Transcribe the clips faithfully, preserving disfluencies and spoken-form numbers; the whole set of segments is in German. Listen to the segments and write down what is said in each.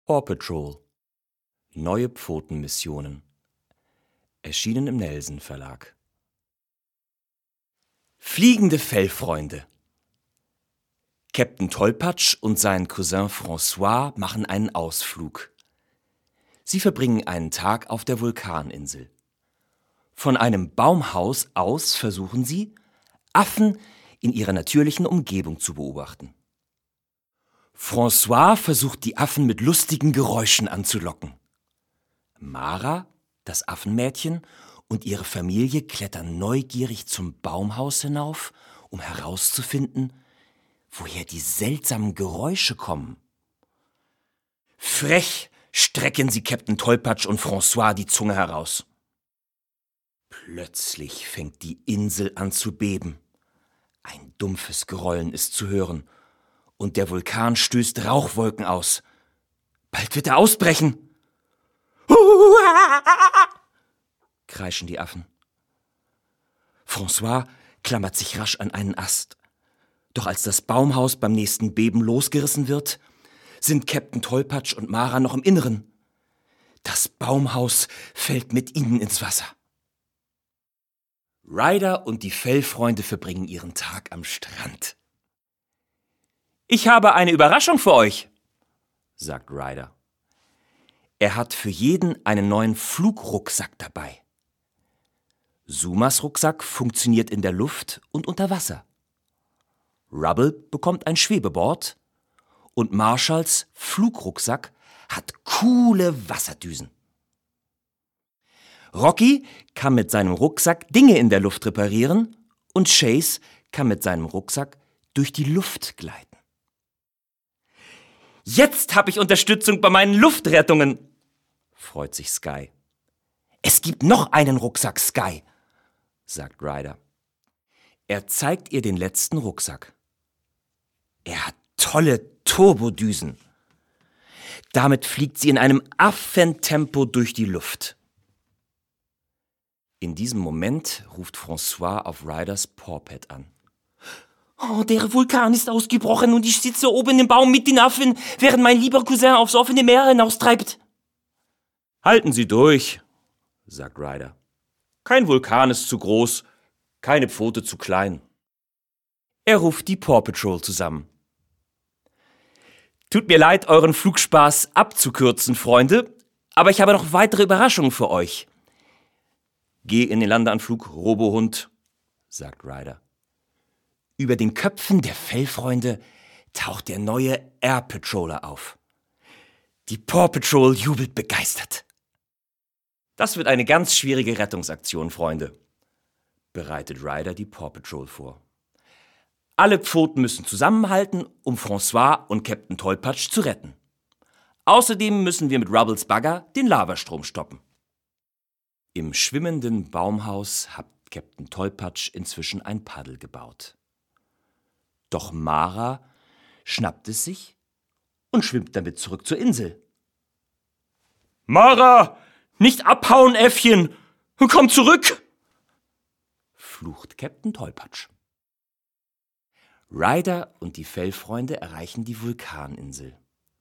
Paw Patrol. Neue Pfotenmissionen. Erschienen im Nelson Verlag. Fliegende Fellfreunde. Captain Tollpatsch und sein Cousin François machen einen Ausflug. Sie verbringen einen Tag auf der Vulkaninsel. Von einem Baumhaus aus versuchen sie, Affen in ihrer natürlichen Umgebung zu beobachten. François versucht, die Affen mit lustigen Geräuschen anzulocken. Mara, das Affenmädchen, und ihre Familie klettern neugierig zum Baumhaus hinauf, um herauszufinden, woher die seltsamen Geräusche kommen. Frech strecken sie Captain Tollpatsch und François die Zunge heraus. Plötzlich fängt die Insel an zu beben. Ein dumpfes Grollen ist zu hören und der Vulkan stößt Rauchwolken aus. Bald wird er ausbrechen. Kreischen die Affen. François klammert sich rasch an einen Ast. Doch als das Baumhaus beim nächsten Beben losgerissen wird, sind Captain Tollpatsch und Mara noch im Inneren. Das Baumhaus fällt mit ihnen ins Wasser. Ryder und die Fellfreunde verbringen ihren Tag am Strand. »Ich habe eine Überraschung für euch«, sagt Ryder. Er hat für jeden einen neuen Flugrucksack dabei. Sumas Rucksack funktioniert in der Luft und unter Wasser. Rubble bekommt ein Schwebeboard und Marshalls Flugrucksack hat coole Wasserdüsen. Rocky kann mit seinem Rucksack Dinge in der Luft reparieren und Chase kann mit seinem Rucksack durch die Luft gleiten. »Jetzt habe ich Unterstützung bei meinen Luftrettungen«, freut sich Sky. »Es gibt noch einen Rucksack, Sky«, sagt Ryder. Er zeigt ihr den letzten Rucksack. Er hat tolle Turbodüsen. Damit fliegt sie in einem Affentempo durch die Luft. In diesem Moment ruft François auf Ryders Pawpad an. »Oh, der Vulkan ist ausgebrochen und ich sitze oben im Baum mit den Affen, während mein lieber Cousin aufs offene Meer hinaustreibt.« »Halten Sie durch«, sagt Ryder. »Kein Vulkan ist zu groß, keine Pfote zu klein.« Er ruft die Paw Patrol zusammen. »Tut mir leid, euren Flugspaß abzukürzen, Freunde, aber ich habe noch weitere Überraschungen für euch.« »Geh in den Landeanflug, Robohund«, sagt Ryder. Über den Köpfen der Fellfreunde taucht der neue Air Patroller auf. Die Paw Patrol jubelt begeistert. »Das wird eine ganz schwierige Rettungsaktion, Freunde«, bereitet Ryder die Paw Patrol vor. »Alle Pfoten müssen zusammenhalten, um François und Captain Tollpatsch zu retten. Außerdem müssen wir mit Rubbles Bagger den Lavastrom stoppen.« Im schwimmenden Baumhaus hat Captain Tollpatsch inzwischen ein Paddel gebaut. Doch Mara schnappt es sich und schwimmt damit zurück zur Insel. »Mara, nicht abhauen, Äffchen! Komm zurück!« flucht Captain Tollpatsch. Ryder und die Fellfreunde erreichen die Vulkaninsel.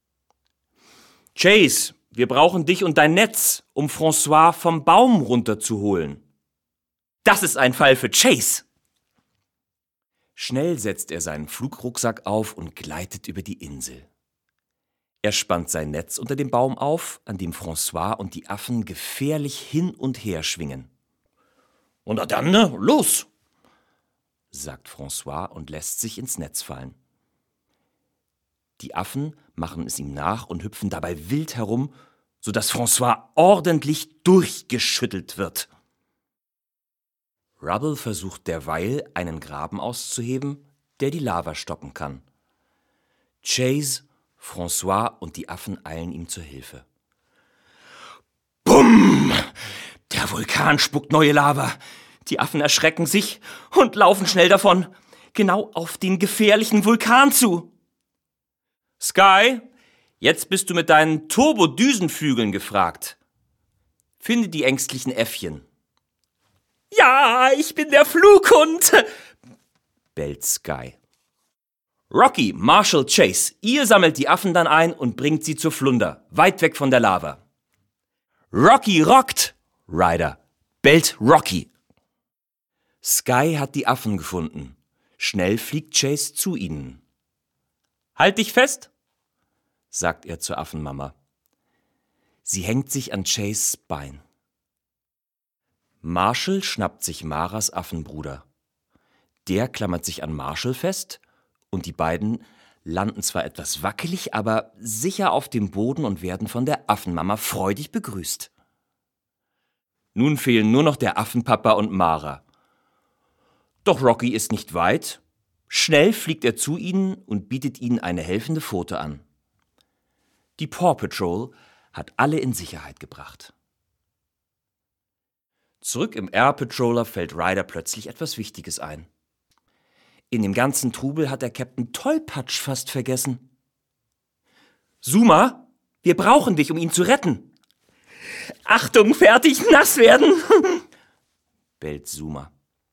»Chase, wir brauchen dich und dein Netz, um François vom Baum runterzuholen.« »Das ist ein Fall für Chase!« Schnell setzt er seinen Flugrucksack auf und gleitet über die Insel. Er spannt sein Netz unter dem Baum auf, an dem François und die Affen gefährlich hin und her schwingen. »Und na dann, ne, los«, sagt François und lässt sich ins Netz fallen. Die Affen machen es ihm nach und hüpfen dabei wild herum, sodass François ordentlich durchgeschüttelt wird. Rubble versucht derweil, einen Graben auszuheben, der die Lava stoppen kann. Chase, François und die Affen eilen ihm zur Hilfe. Bumm! Der Vulkan spuckt neue Lava. Die Affen erschrecken sich und laufen schnell davon, genau auf den gefährlichen Vulkan zu. Sky, jetzt bist du mit deinen Turbodüsenflügeln gefragt. Finde die ängstlichen Äffchen. Ja, ich bin der Flughund, bellt Sky. Rocky, Marshall, Chase, ihr sammelt die Affen dann ein und bringt sie zur Flunder, weit weg von der Lava. Rocky rockt! Ryder bellt Rocky. Sky hat die Affen gefunden. Schnell fliegt Chase zu ihnen. Halt dich fest, sagt er zur Affenmama. Sie hängt sich an Chases Bein. Marshall schnappt sich Maras Affenbruder. Der klammert sich an Marshall fest und die beiden landen zwar etwas wackelig, aber sicher auf dem Boden und werden von der Affenmama freudig begrüßt. Nun fehlen nur noch der Affenpapa und Mara. Doch Rocky ist nicht weit. Schnell fliegt er zu ihnen und bietet ihnen eine helfende Pfote an. Die Paw Patrol hat alle in Sicherheit gebracht. Zurück im Air Patroller fällt Ryder plötzlich etwas Wichtiges ein. In dem ganzen Trubel hat der Captain Tollpatsch fast vergessen. Zuma, wir brauchen dich, um ihn zu retten. Achtung, fertig, nass werden, bellt Zuma.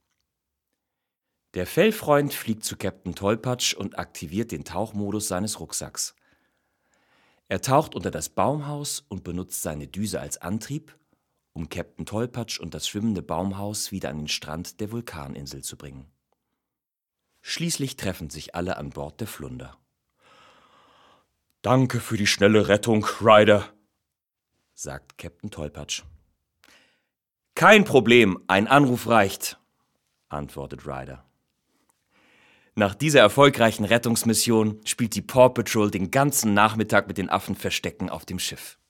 Der Fellfreund fliegt zu Captain Tollpatsch und aktiviert den Tauchmodus seines Rucksacks. Er taucht unter das Baumhaus und benutzt seine Düse als Antrieb, um Captain Tollpatsch und das schwimmende Baumhaus wieder an den Strand der Vulkaninsel zu bringen. Schließlich treffen sich alle an Bord der Flunder. »Danke für die schnelle Rettung, Ryder«, sagt Captain Tollpatsch. »Kein Problem, ein Anruf reicht«, antwortet Ryder. Nach dieser erfolgreichen Rettungsmission spielt die Paw Patrol den ganzen Nachmittag mit den Affen Verstecken auf dem Schiff.